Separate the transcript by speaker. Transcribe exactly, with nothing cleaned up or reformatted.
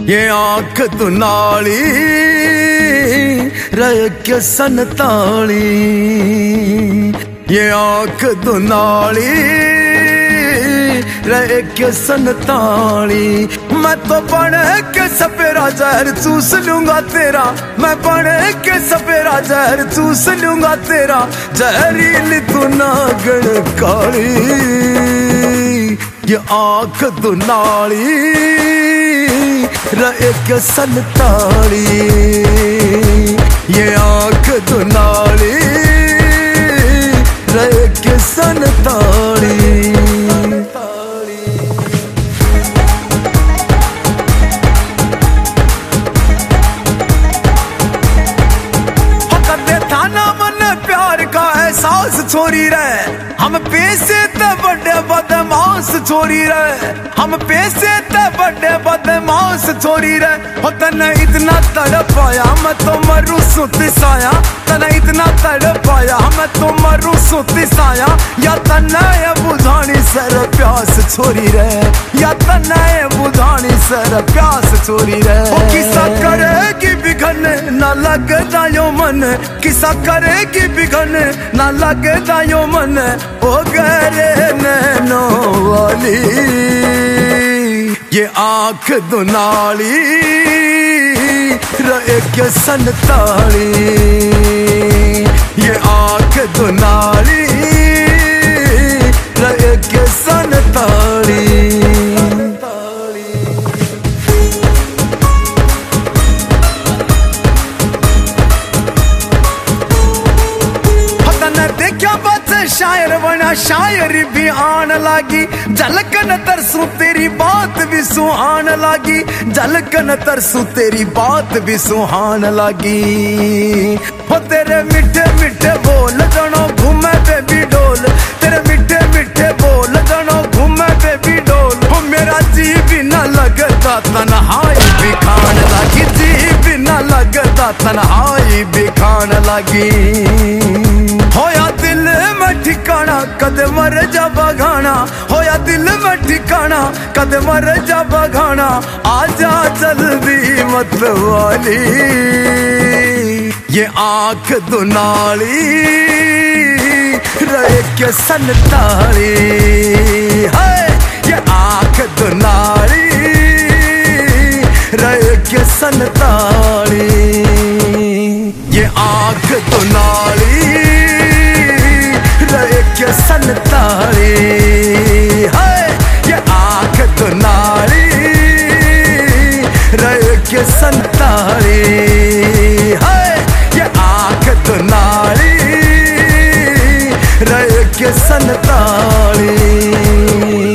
Speaker 1: ये आंख दुनाली रह के संताली, ये आंख दुनाली रह के संताली। मैं तो बन के सपेरा जहर चूस लूंगा तेरा, मैं बन के सपेरा जहर चूस लूंगा तेरा, जहरीली तू नागण काली। ये आंख दुनाली रह के संताली, ये आंख दुनाली रह के संताली। एहसास छोरी रे हम पैसे ते बड़े बदमाश छोरी रे, हम पैसे ते बड़े बदमाश छोरी रे। हो तने इतना तड़पाया मैं तो मरू सुती साया, तने इतना तड़पाया मैं तो मरू सुती साया। या तने ये बुझानी सर प्यास छोरी रे, या तने ये बुझानी सर प्यास छोरी रे। ओ किसा करेगी बिघन ना लगता यो मन, किसा करेगी बिघन ना लगता यो मन। ओ गरे नैनो वाली ये आंख दुनाली रह के संताली, ये आंख दुनाली रह के संताली। शायर बना शायरी भी आन लागी, झलकन तरसू तेरी बात भी सुहान लागी, झलकन तरसू तेरी बात भी सुहान लागी। हो तेरे मिठे मिठे बोल जनो घूमे बेबी डोल, तेरे मिठे मिठे बोल जनो घूमे बेबी डोल। हो मेरा जी भी न लगता तन्हाई भी खान लागी, जी भी न लगता तन्हाई भी खान लागी। होया दिल में ठिकाना कद मर जा बघाना, होया दिल में ठिकाना कद मर जा बघाना। आजा जल्दी मत वाली ये आंख दुनाली रह के संताली, है ये आंख दुनाली रह के संताली, ये आंख दुनाली रह के संताली, है ये आंख दुनाली रह के संताली, है ये आंख दुनाली रह के संताली।